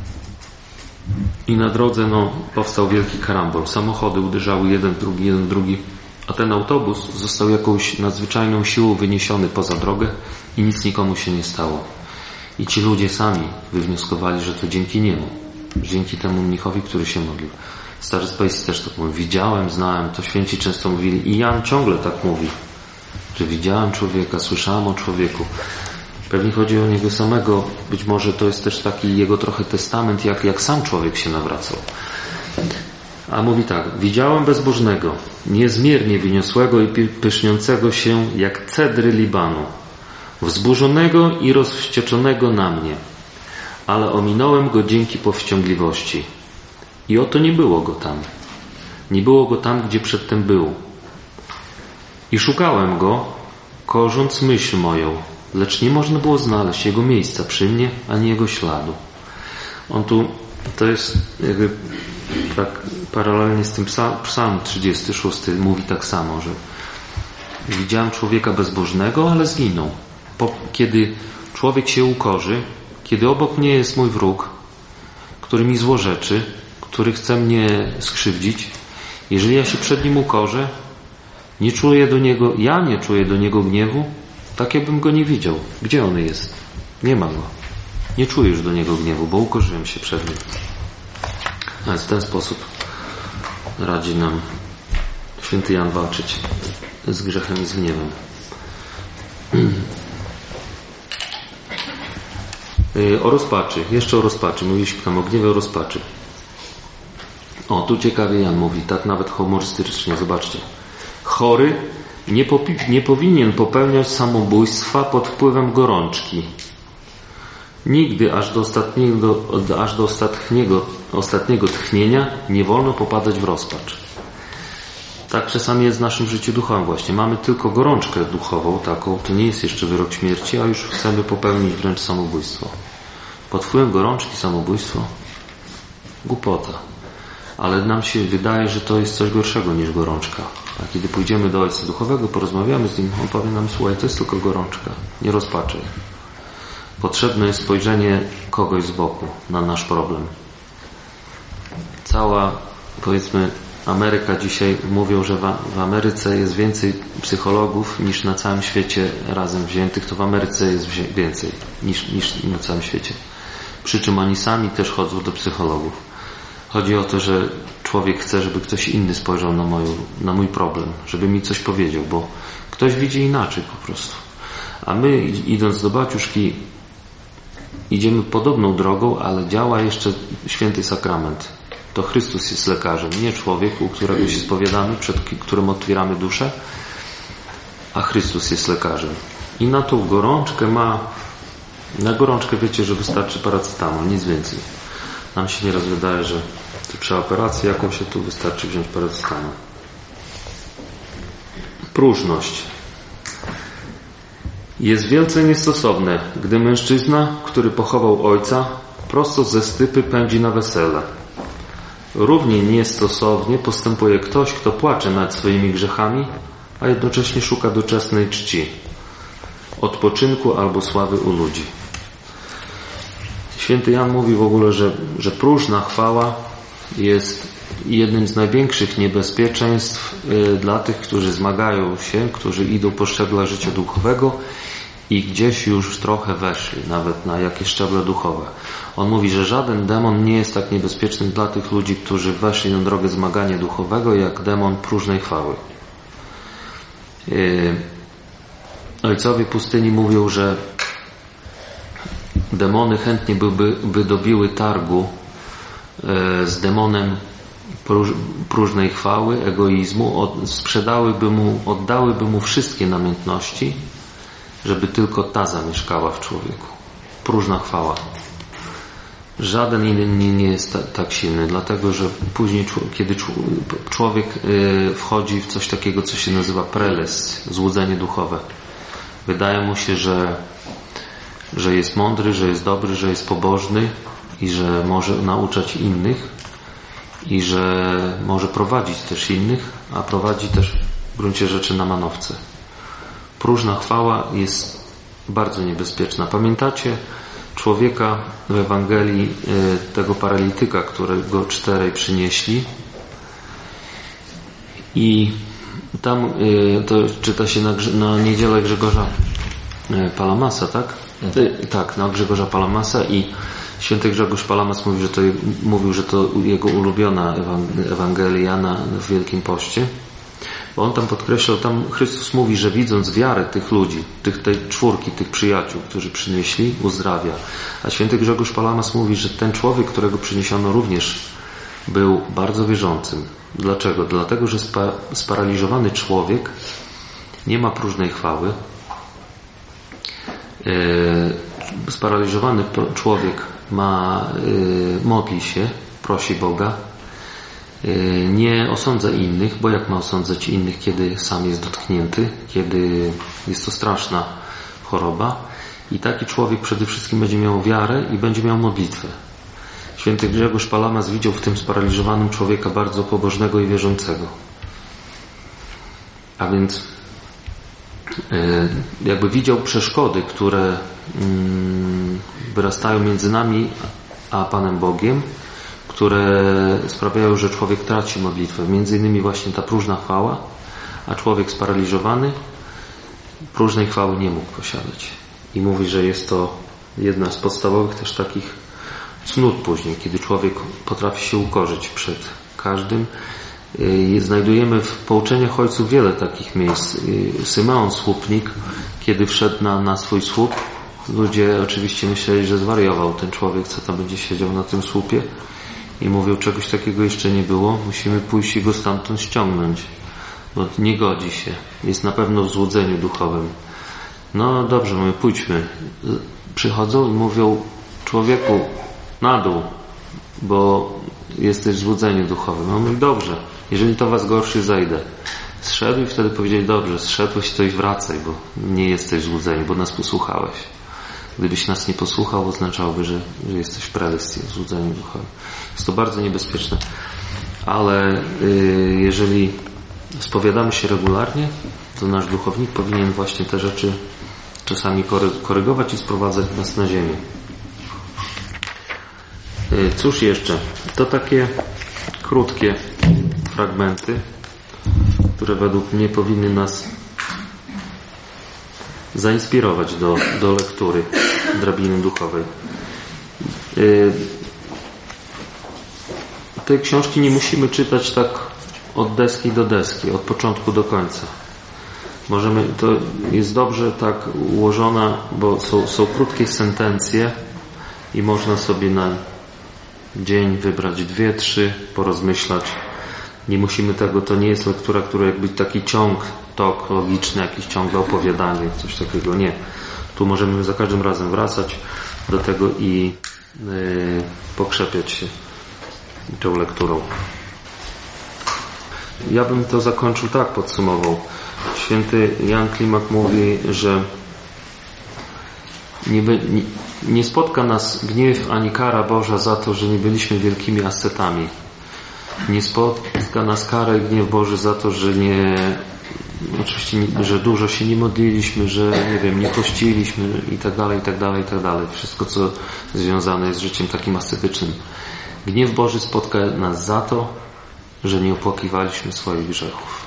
i na drodze no, powstał wielki karambol. Samochody uderzały jeden drugi, jeden drugi, a ten autobus został jakąś nadzwyczajną siłą wyniesiony poza drogę i nic nikomu się nie stało. I ci ludzie sami wywnioskowali, że to dzięki niemu, dzięki temu mnichowi, który się modlił. Starzec Paisji też tak mówi. Widziałem, znałem, to święci często mówili i Jan ciągle tak mówi, że widziałem człowieka, słyszałem o człowieku. Pewnie chodzi o niego samego, być może to jest też taki jego trochę testament, jak, jak sam człowiek się nawracał. A mówi tak, widziałem bezbożnego, niezmiernie wyniosłego i pyszniącego się jak cedry Libanu, wzburzonego i rozwścieczonego na mnie, ale ominąłem go dzięki powściągliwości. I oto nie było go tam. Nie było go tam, gdzie przedtem był. I szukałem go, korząc myśl moją, lecz nie można było znaleźć jego miejsca przy mnie, ani jego śladu. On tu, to jest jakby tak paralelnie z tym psalm trzydziesty szósty mówi tak samo, że widziałem człowieka bezbożnego, ale zginął. Po, kiedy człowiek się ukorzy, kiedy obok mnie jest mój wróg, który mi złorzeczy, który chce mnie skrzywdzić, jeżeli ja się przed nim ukorzę, nie czuję do niego, ja nie czuję do niego gniewu, tak jakbym go nie widział. Gdzie on jest? Nie ma go. Nie czuję już do niego gniewu, bo ukorzyłem się przed nim. A w ten sposób radzi nam święty Jan walczyć z grzechem i z gniewem. O rozpaczy. Jeszcze o rozpaczy. Mówiliśmy tam o gniewie, o rozpaczy. O, tu ciekawie Jan mówi, tak nawet humorystycznie, zobaczcie. Chory nie, popi- nie powinien popełniać samobójstwa pod wpływem gorączki. Nigdy aż do ostatniego, aż do ostatniego, ostatniego tchnienia nie wolno popadać w rozpacz. Tak czasami jest w naszym życiu duchowym właśnie. Mamy tylko gorączkę duchową taką, to nie jest jeszcze wyrok śmierci, a już chcemy popełnić wręcz samobójstwo. Pod wpływem gorączki samobójstwo? Głupota. Ale nam się wydaje, że to jest coś gorszego niż gorączka. A kiedy pójdziemy do Ojca Duchowego, porozmawiamy z Nim, On powie nam, słuchaj, to jest tylko gorączka, nie rozpaczaj. Potrzebne jest spojrzenie kogoś z boku na nasz problem. Cała, powiedzmy, Ameryka dzisiaj, mówią, że w Ameryce jest więcej psychologów niż na całym świecie razem wziętych, to w Ameryce jest więcej niż, niż na całym świecie. Przy czym oni sami też chodzą do psychologów. Chodzi o to, że człowiek chce, żeby ktoś inny spojrzał na, moją, na mój problem, żeby mi coś powiedział, bo ktoś widzi inaczej po prostu. A my, idąc do baciuszki, idziemy podobną drogą, ale działa jeszcze święty sakrament. To Chrystus jest lekarzem, nie człowiek, u którego się spowiadamy, przed którym otwieramy duszę, a Chrystus jest lekarzem. I na tą gorączkę ma Na gorączkę wiecie, że wystarczy paracetamol, nic więcej. Nam się nieraz wydaje, że przy operacji jakąś się tu wystarczy wziąć paracetamol. Próżność. Jest wielce niestosowne, gdy mężczyzna, który pochował ojca, prosto ze stypy pędzi na wesele. Równie niestosownie postępuje ktoś, kto płacze nad swoimi grzechami, a jednocześnie szuka doczesnej czci, odpoczynku albo sławy u ludzi. Święty Jan mówi w ogóle, że, że próżna chwała jest jednym z największych niebezpieczeństw y, dla tych, którzy zmagają się, którzy idą po szczeblach życia duchowego i gdzieś już trochę weszli, nawet na jakieś szczeble duchowe. On mówi, że żaden demon nie jest tak niebezpieczny dla tych ludzi, którzy weszli na drogę zmagania duchowego, jak demon próżnej chwały. Y, ojcowie pustyni mówią, że demony chętnie by, by, by dobiły targu y, z demonem próż, próżnej chwały, egoizmu, od, sprzedałyby mu, oddałyby mu wszystkie namiętności, żeby tylko ta zamieszkała w człowieku. Próżna chwała. Żaden inny nie jest ta, tak silny, dlatego że później, kiedy człowiek wchodzi w coś takiego, co się nazywa preles, złudzenie duchowe, wydaje mu się, że, że jest mądry, że jest dobry, że jest pobożny i że może nauczać innych i że może prowadzić też innych, a prowadzi też w gruncie rzeczy na manowce. Próżna chwała jest bardzo niebezpieczna. Pamiętacie człowieka w Ewangelii, tego paralityka, którego czterej przynieśli, i tam to czyta się na, na niedzielę Grzegorza Palamasa, tak? Mhm. Tak, na Grzegorza Palamasa, i święty Grzegorz Palamas mówi, że to, mówił, że to jego ulubiona Ewangelia na, w Wielkim Poście. Bo on tam podkreślał, tam Chrystus mówi, że widząc wiarę tych ludzi, tych, tej czwórki, tych przyjaciół, którzy przynieśli, uzdrawia. A święty Grzegorz Palamas mówi, że ten człowiek, którego przyniesiono, również był bardzo wierzącym. Dlaczego? Dlatego, że spa, sparaliżowany człowiek nie ma próżnej chwały. Yy, sparaliżowany człowiek ma, yy, modli się, prosi Boga, nie osądza innych, bo jak ma osądzać innych, kiedy sam jest dotknięty, kiedy jest to straszna choroba. I taki człowiek przede wszystkim będzie miał wiarę i będzie miał modlitwę. Święty Grzegorz Palamas widział w tym sparaliżowanym człowieka bardzo pobożnego i wierzącego. A więc jakby widział przeszkody, które wyrastają między nami a Panem Bogiem, które sprawiają, że człowiek traci modlitwę. Między innymi właśnie ta próżna chwała, a człowiek sparaliżowany próżnej chwały nie mógł posiadać. I mówi, że jest to jedna z podstawowych też takich cnót później, kiedy człowiek potrafi się ukorzyć przed każdym. Znajdujemy w pouczeniach ojców wiele takich miejsc. Symeon Słupnik, kiedy wszedł na, na swój słup, ludzie oczywiście myśleli, że zwariował ten człowiek, co tam będzie siedział na tym słupie. I mówią, czegoś takiego jeszcze nie było, musimy pójść i go stamtąd ściągnąć, bo nie godzi się, jest na pewno w złudzeniu duchowym. No dobrze, mówię, pójdźmy. Przychodzą i mówią, człowieku, na dół, bo jesteś w złudzeniu duchowym. On mówi, dobrze, jeżeli to was gorszy, zejdę. Zszedł i wtedy powiedzieli, dobrze, zszedłeś, to i wracaj, bo nie jesteś w złudzeniu, bo nas posłuchałeś. Gdybyś nas nie posłuchał, oznaczałoby, że, że jesteś w prelestii, w złudzeniu duchowym. Jest to bardzo niebezpieczne. Ale y, jeżeli spowiadamy się regularnie, to nasz duchownik powinien właśnie te rzeczy czasami korygować i sprowadzać nas na ziemię. Y, cóż jeszcze? To takie krótkie fragmenty, które według mnie powinny nas zainspirować do, do lektury drabiny duchowej. Yy, tej książki nie musimy czytać tak od deski do deski, od początku do końca. Możemy, to jest dobrze tak ułożona, bo są, są krótkie sentencje i można sobie na dzień wybrać dwie, trzy, porozmyślać Nie musimy tego, to nie jest lektura, która jakby taki ciąg, tok logiczny, jakiś ciągle opowiadanie, coś takiego. Nie. Tu możemy za każdym razem wracać do tego i yy, pokrzepiać się tą lekturą. Ja bym to zakończył tak, podsumował. Święty Jan Klimak mówi, że nie, by, nie, nie spotka nas gniew ani kara Boża za to, że nie byliśmy wielkimi ascetami. Nie spotka nas kara i gniew Boży za to, że nie, oczywiście, że dużo się nie modliliśmy, że nie wiem, nie pościliśmy i tak dalej, i tak dalej, i tak dalej. Wszystko, co związane jest z życiem takim ascetycznym. Gniew Boży spotka nas za to, że nie opłakiwaliśmy swoich grzechów.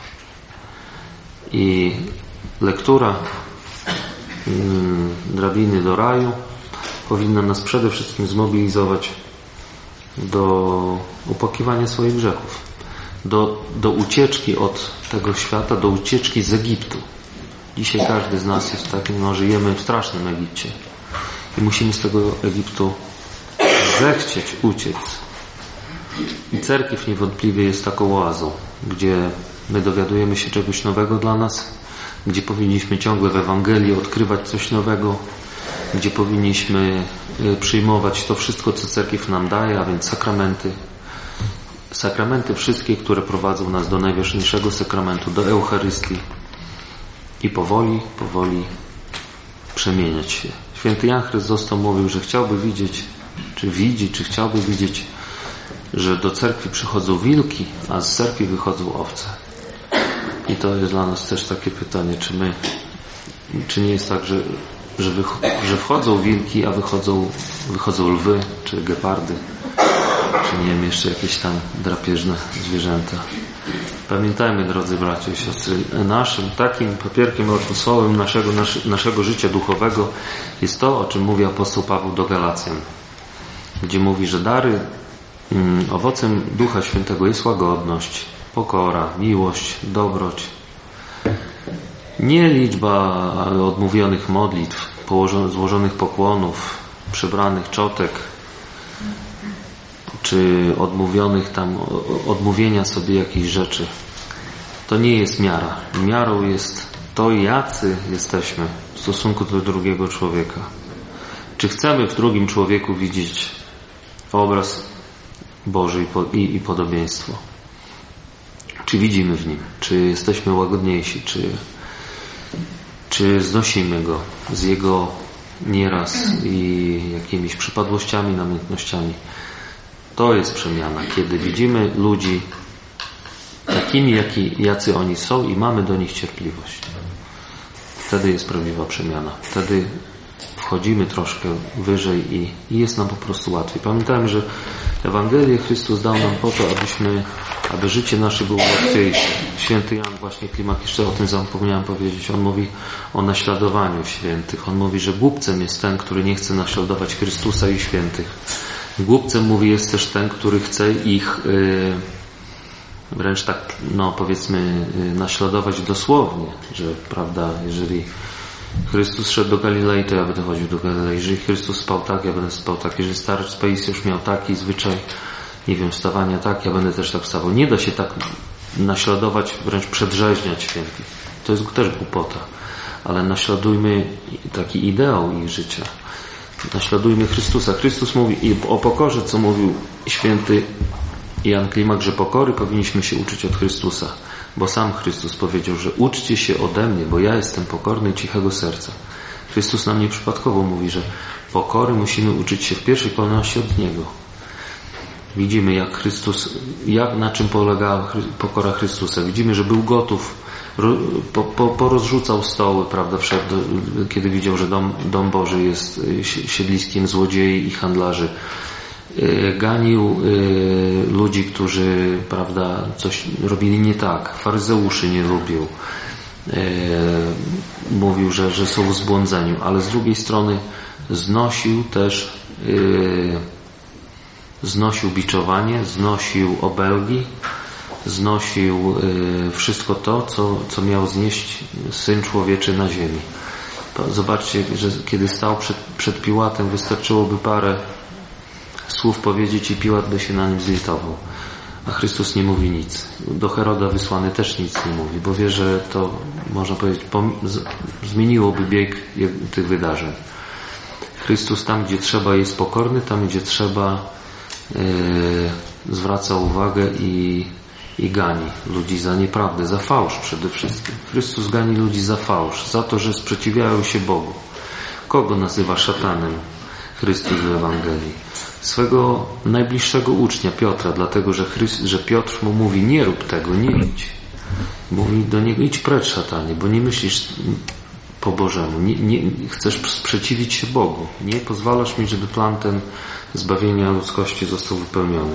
I lektura mm, drabiny do raju powinna nas przede wszystkim zmobilizować do opłakiwania swoich grzechów, do, do ucieczki od tego świata, do ucieczki z Egiptu. Dzisiaj każdy z nas jest takim, no żyjemy w strasznym Egipcie i musimy z tego Egiptu zechcieć uciec. I cerkiew niewątpliwie jest taką oazą, gdzie my dowiadujemy się czegoś nowego dla nas, gdzie powinniśmy ciągle w Ewangelii odkrywać coś nowego, gdzie powinniśmy przyjmować to wszystko, co cerkiew nam daje, a więc sakramenty. Sakramenty wszystkie, które prowadzą nas do najważniejszego sakramentu, do Eucharystii. I powoli, powoli przemieniać się. Święty Jan Chryzostom mówił, że chciałby widzieć, czy widzi, czy chciałby widzieć, że do cerkwi przychodzą wilki, a z cerkwi wychodzą owce. I to jest dla nas też takie pytanie, czy my, czy nie jest tak, że, że, wych, że wchodzą wilki, a wychodzą, wychodzą lwy, czy gepardy, czy nie wiem, jeszcze jakieś tam drapieżne zwierzęta. Pamiętajmy, drodzy bracia i siostry, naszym takim papierkiem lakmusowym naszego, nasz, naszego życia duchowego jest to, o czym mówi apostoł Paweł do Galacjan, gdzie mówi, że dary, um, owocem Ducha Świętego jest łagodność, pokora, miłość, dobroć. Nie liczba odmówionych modlitw, złożonych pokłonów, przebranych czotek, czy odmówionych tam, odmówienia sobie jakichś rzeczy. To nie jest miara. Miarą jest to, jacy jesteśmy w stosunku do drugiego człowieka. Czy chcemy w drugim człowieku widzieć obraz Boży i, i podobieństwo? Czy widzimy w nim? Czy jesteśmy łagodniejsi? Czy, czy znosimy go z jego nieraz i jakimiś przypadłościami, namiętnościami? To jest przemiana, kiedy widzimy ludzi takimi, jaki, jacy oni są i mamy do nich cierpliwość. Wtedy jest prawdziwa przemiana. Wtedy wchodzimy troszkę wyżej i, i jest nam po prostu łatwiej. Pamiętajmy, że Ewangelię Chrystus dał nam po to, abyśmy, aby życie nasze było łatwiejsze. Święty Jan właśnie Klimak, jeszcze o tym zapomniałem powiedzieć, on mówi o naśladowaniu świętych. On mówi, że głupcem jest ten, który nie chce naśladować Chrystusa i świętych. Głupcem, mówi, jest też ten, który chce ich yy, wręcz tak, no powiedzmy, yy, naśladować dosłownie, że prawda, jeżeli Chrystus szedł do Galilei, to ja będę chodził do Galilei. Jeżeli Chrystus spał tak, ja będę spał tak. Jeżeli starec Paisiusz miał taki zwyczaj, nie wiem, wstawania tak, ja będę też tak wstawał. Nie da się tak naśladować, wręcz przedrzeźniać świętych. To jest też głupota. Ale naśladujmy taki ideał ich życia. Naśladujmy Chrystusa. Chrystus mówi o pokorze, co mówił święty Jan Klimak, że pokory powinniśmy się uczyć od Chrystusa. Bo sam Chrystus powiedział, że uczcie się ode mnie, bo ja jestem pokorny i cichego serca. Chrystus nam nieprzypadkowo mówi, że pokory musimy uczyć się w pierwszej kolejności od Niego. Widzimy, jak Chrystus, jak, na czym polegała pokora Chrystusa. Widzimy, że był gotów, po, po, porozrzucał stoły, prawda, wszedł, kiedy widział, że dom, dom Boży jest siedliskiem złodziei i handlarzy. Ganił y, ludzi, którzy, prawda, coś robili nie tak. Faryzeuszy nie lubił. Y, mówił, że, że są w zbłądzeniu, ale z drugiej strony znosił też y, znosił biczowanie, znosił obelgi, znosił y, wszystko to, co, co miał znieść Syn Człowieczy na ziemi. Zobaczcie, że kiedy stał przed, przed Piłatem, wystarczyłoby parę słów powiedzieć i Piłat by się na nim zlitował. a Chrystus nie mówi nic. Do Heroda wysłany też nic nie mówi, bo wie, że to, można powiedzieć, zmieniłoby bieg tych wydarzeń. Chrystus tam, gdzie trzeba, jest pokorny, tam, gdzie trzeba, yy, zwraca uwagę i, i gani ludzi za nieprawdę, za fałsz przede wszystkim. Chrystus gani ludzi za fałsz, za to, że sprzeciwiają się Bogu. Kogo nazywa szatanem Chrystus w Ewangelii? Swego najbliższego ucznia Piotra, dlatego że, Chryst, że Piotr mu mówi: nie rób tego, nie idź. Mówi do niego: idź precz, szatanie, bo nie myślisz po Bożemu, nie, nie, chcesz sprzeciwić się Bogu, nie pozwalasz mi, żeby plan ten zbawienia ludzkości został wypełniony.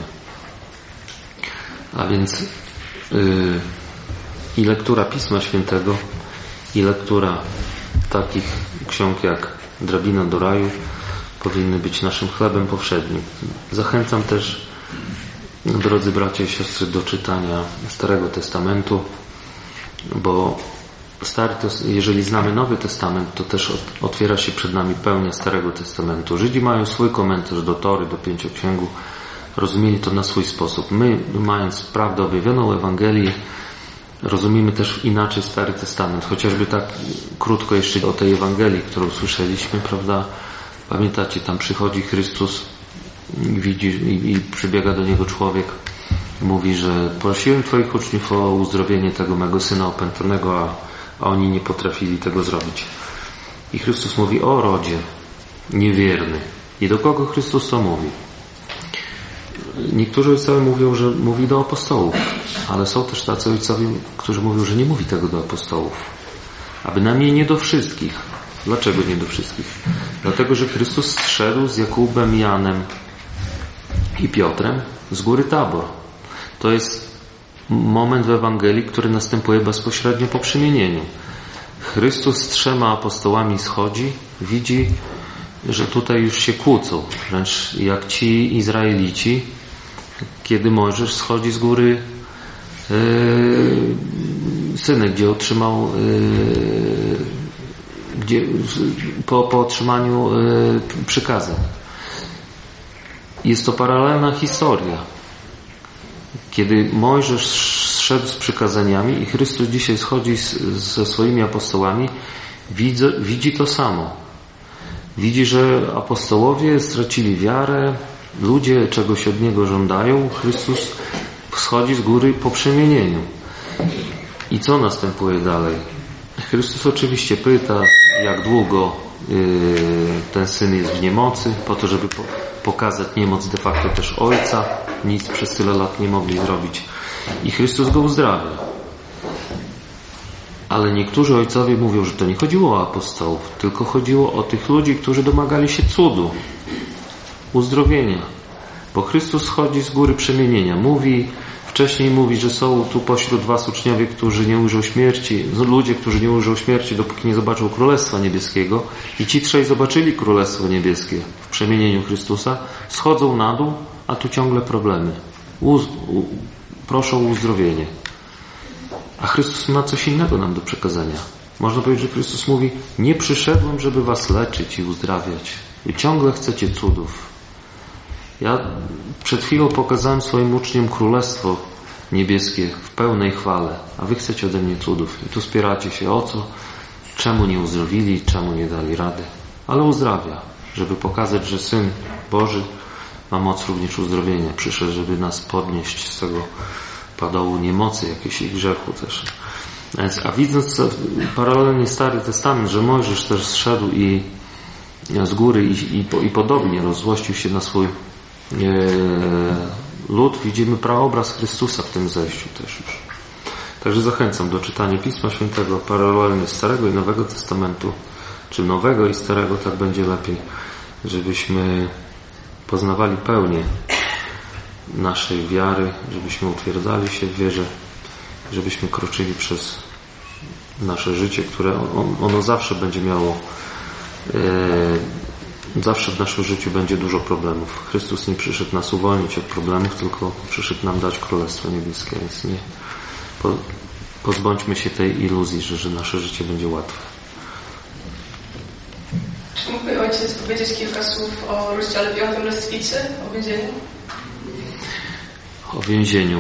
A więc yy, i lektura Pisma Świętego, i lektura takich ksiąg jak Drabina do raju powinny być naszym chlebem powszednim. Zachęcam też, drodzy bracia i siostry, do czytania Starego Testamentu, bo Stary, jeżeli znamy Nowy Testament, to też otwiera się przed nami pełnia Starego Testamentu. Żydzi mają swój komentarz do Tory, do Pięcioksięgu, rozumieli to na swój sposób. My, mając prawdę objawioną Ewangelii, rozumiemy też inaczej Stary Testament. Chociażby tak krótko jeszcze o tej Ewangelii, którą słyszeliśmy, prawda? Pamiętacie, tam przychodzi Chrystus, widzi i, i przybiega do Niego człowiek, mówi, że prosiłem Twoich uczniów o uzdrowienie tego mego syna opętanego, a, a oni nie potrafili tego zrobić. I Chrystus mówi: o rodzie niewierny. I do kogo Chrystus to mówi? Niektórzy ojcowie mówią, że mówi do apostołów, ale są też tacy ojcowie, którzy mówią, że nie mówi tego do apostołów, a bynajmniej nie do wszystkich. Dlaczego nie do wszystkich? Dlatego, że Chrystus zszedł z Jakubem, Janem i Piotrem z góry Tabor. To jest moment w Ewangelii, który następuje bezpośrednio po przemienieniu. Chrystus z trzema apostołami schodzi, widzi, że tutaj już się kłócą, wręcz jak ci Izraelici, kiedy Mojżesz schodzi z góry yy, Synaj, gdzie otrzymał yy, gdzie, po, po otrzymaniu yy, przykazań. Jest to paralelna historia. Kiedy Mojżesz zszedł z przykazaniami i Chrystus dzisiaj schodzi z, ze swoimi apostołami, widzi, widzi to samo. Widzi, że apostołowie stracili wiarę, ludzie czegoś od Niego żądają, Chrystus schodzi z góry po przemienieniu. I co następuje dalej? Chrystus oczywiście pyta, jak długo yy, ten Syn jest w niemocy, po to, żeby po, pokazać niemoc de facto też Ojca. Nic przez tyle lat nie mogli zrobić. I Chrystus go uzdrawia. Ale niektórzy ojcowie mówią, że to nie chodziło o apostołów, tylko chodziło o tych ludzi, którzy domagali się cudu, uzdrowienia. Bo Chrystus schodzi z góry przemienienia. Mówi, wcześniej mówi, że są tu pośród was uczniowie, którzy nie ujrzą śmierci, ludzie, którzy nie ujrzą śmierci, dopóki nie zobaczą Królestwa Niebieskiego. I ci trzej zobaczyli Królestwo Niebieskie w przemienieniu Chrystusa, schodzą na dół, a tu ciągle problemy. Uz, u, proszą o uzdrowienie. A Chrystus ma coś innego nam do przekazania. Można powiedzieć, że Chrystus mówi: nie przyszedłem, żeby was leczyć i uzdrawiać. Wy ciągle chcecie cudów. Ja przed chwilą pokazałem swoim uczniom Królestwo Niebieskie w pełnej chwale, a wy chcecie ode mnie cudów. I tu spieracie się o co? Czemu nie uzdrowili, czemu nie dali rady. Ale uzdrawia, żeby pokazać, że Syn Boży ma moc również uzdrowienia. Przyszedł, żeby nas podnieść z tego padołu niemocy jakiejś i grzechu też. A widząc paralelnie Stary Testament, że Mojżesz też zszedł i z góry i, i, i podobnie rozzłościł się na swój e, lud, widzimy praobraz Chrystusa w tym zejściu też już. Także zachęcam do czytania Pisma Świętego paralelnie Starego i Nowego Testamentu, czy Nowego i Starego, tak będzie lepiej, żebyśmy poznawali pełnię naszej wiary, żebyśmy utwierdzali się w wierze, żebyśmy kroczyli przez nasze życie, które ono zawsze będzie miało, e, zawsze w naszym życiu będzie dużo problemów. Chrystus nie przyszedł nas uwolnić od problemów, tylko przyszedł nam dać Królestwo Niebieskie, więc nie po, pozbądźmy się tej iluzji, że, że nasze życie będzie łatwe. Czy mógłby Ojciec powiedzieć kilka słów o rozdziale piątym Lestwicy, o więzieniu? o więzieniu.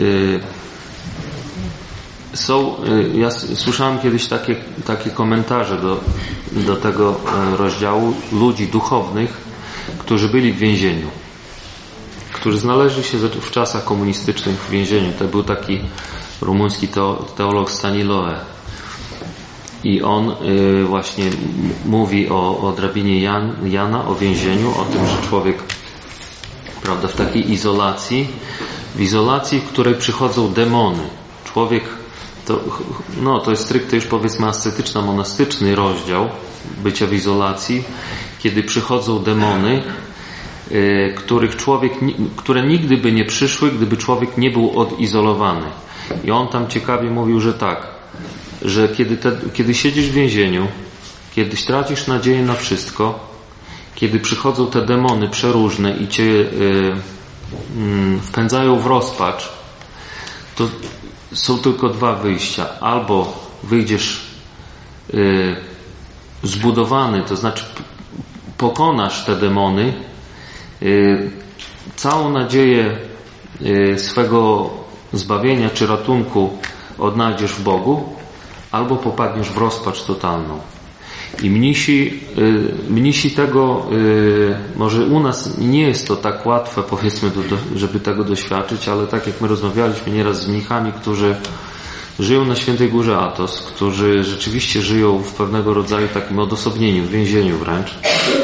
Są, ja słyszałem kiedyś takie, takie komentarze do, do tego rozdziału ludzi duchownych, którzy byli w więzieniu, którzy znaleźli się w czasach komunistycznych w więzieniu. To był taki rumuński teolog Staniloe. I on właśnie mówi o, o drabinie Jan, Jana, o więzieniu, o tym, że człowiek, prawda, w takiej izolacji, w izolacji, w której przychodzą demony. Człowiek, to, no, to jest stricte już powiedzmy ascetyczno-monastyczny rozdział bycia w izolacji, kiedy przychodzą demony, y, których człowiek, które nigdy by nie przyszły, gdyby człowiek nie był odizolowany. I on tam ciekawie mówił, że tak, że kiedy, te, kiedy siedzisz w więzieniu, kiedy tracisz nadzieję na wszystko, kiedy przychodzą te demony przeróżne i cię y, y, wpędzają w rozpacz, to są tylko dwa wyjścia. Albo wyjdziesz y, zbudowany, to znaczy pokonasz te demony, y, całą nadzieję y, swego zbawienia czy ratunku odnajdziesz w Bogu, albo popadniesz w rozpacz totalną. I mnisi, y, mnisi tego, y, może u nas nie jest to tak łatwe, powiedzmy, do, do, żeby tego doświadczyć, ale tak jak my rozmawialiśmy nieraz z mnichami, którzy żyją na Świętej Górze Athos, którzy rzeczywiście żyją w pewnego rodzaju takim odosobnieniu, w więzieniu wręcz.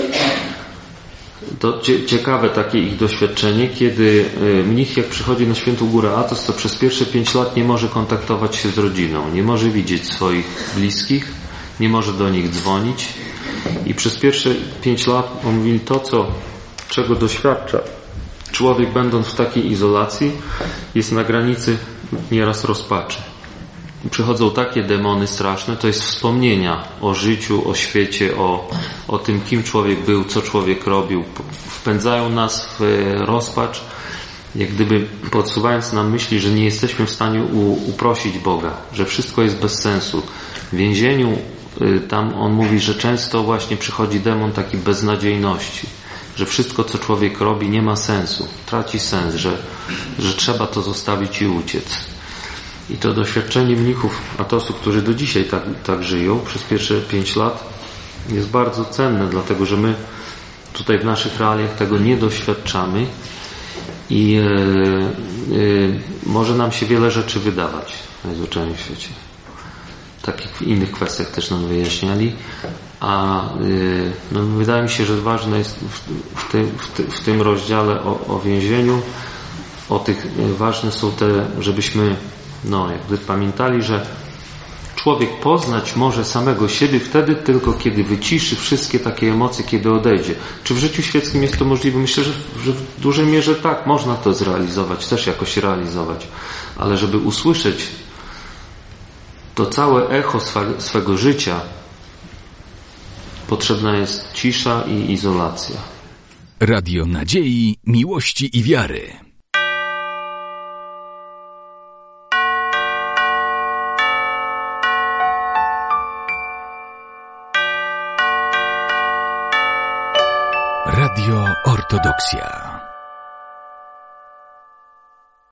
To ciekawe takie ich doświadczenie, kiedy mnich jak przychodzi na Świętą Górę Athos, to przez pierwsze pięć lat nie może kontaktować się z rodziną, nie może widzieć swoich bliskich, nie może do nich dzwonić i przez pierwsze pięć lat on mówi to, co, czego doświadcza człowiek będąc w takiej izolacji, jest na granicy nieraz rozpaczy. Przychodzą takie demony straszne, to jest wspomnienia o życiu, o świecie, o, o tym, kim człowiek był, co człowiek robił. Wpędzają nas w rozpacz, jak gdyby podsuwając nam myśli, że nie jesteśmy w stanie u, uprosić Boga, że wszystko jest bez sensu. W więzieniu tam on mówi, że często właśnie przychodzi demon takiej beznadziejności, że wszystko, co człowiek robi, nie ma sensu, traci sens, że, że trzeba to zostawić i uciec. I to doświadczenie mnichów Athosu, którzy do dzisiaj tak, tak żyją przez pierwsze pięć lat, jest bardzo cenne, dlatego że my tutaj w naszych realiach tego nie doświadczamy i e, e, może nam się wiele rzeczy wydawać najzwyczajniej w świecie. Takich w innych kwestiach też nam wyjaśniali, a e, no, wydaje mi się, że ważne jest w, w, tym, w, ty, w tym rozdziale o, o więzieniu, o tych ważne są te, żebyśmy no, jakby pamiętali, że człowiek poznać może samego siebie wtedy tylko, kiedy wyciszy wszystkie takie emocje, kiedy odejdzie. Czy w życiu świeckim jest to możliwe? Myślę, że w, że w dużej mierze tak, można to zrealizować, też jakoś realizować. Ale żeby usłyszeć to całe echo swe, swego życia, potrzebna jest cisza i izolacja. Radio Nadziei, Miłości i Wiary. Radio Ortodoksja.